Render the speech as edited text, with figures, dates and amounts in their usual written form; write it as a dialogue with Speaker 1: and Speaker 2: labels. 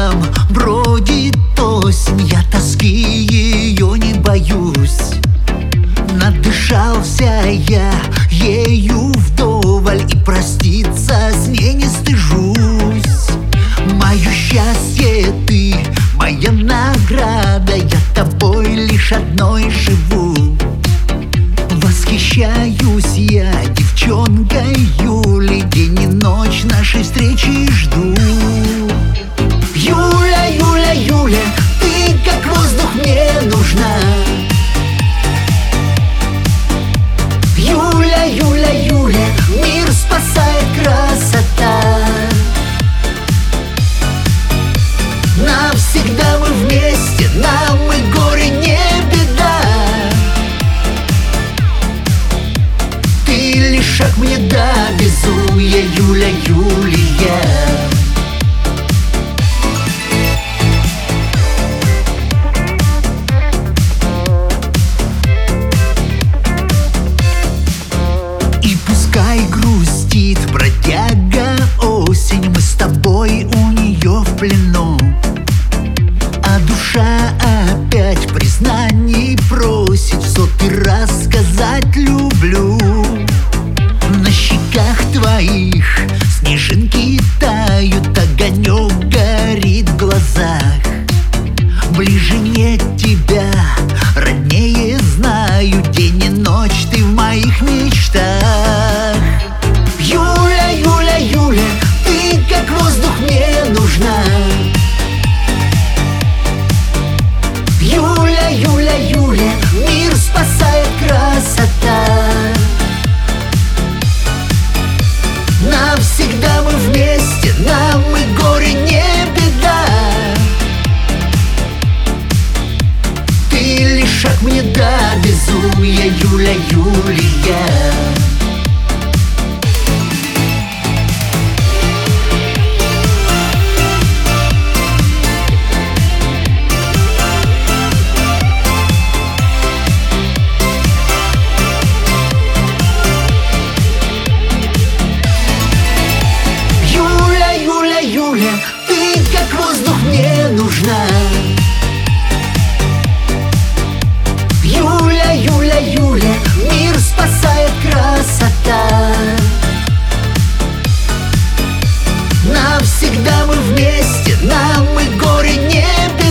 Speaker 1: садом бродит осень, я тоски ее не боюсь. Надышался я ею вдоволь и проститься с ней не стыжусь. Мое счастье ты, моя награда, я тобой лишь одной живу. Восхищаюсь я девчонкой Юлей, день и ночь нашей встречи жду. Юля, Юля, Юля, ты как воздух мне нужна. Юля, Юля, Юля, мир спасает красота. Навсегда мы вместе, нам и горе не беда. Ты лишь шаг мне до безумия, Юля, Юлия. И пускай грустит бродяга осень, мы с тобой у нее в плену. А душа опять признаний просит, в сотый раз сказать люблю. На щеках твоих снежинки тают, огонек горит в глазах. Ближе нет тебя, роднее знаю, день и ночь ты в моих мечтах. Юля, Юля, Юля, ты как воздух мне нужна. Юля, Юля, Юля, мир спасает красота. Навсегда мы вместе, нам и горе не беда. Ты лишь шаг мне до безумия, Юля, Юлия. Юля, ты как воздух мне нужна. Юля, Юля, Юля, мир спасает красота. Навсегда мы вместе, нам и горе не беда.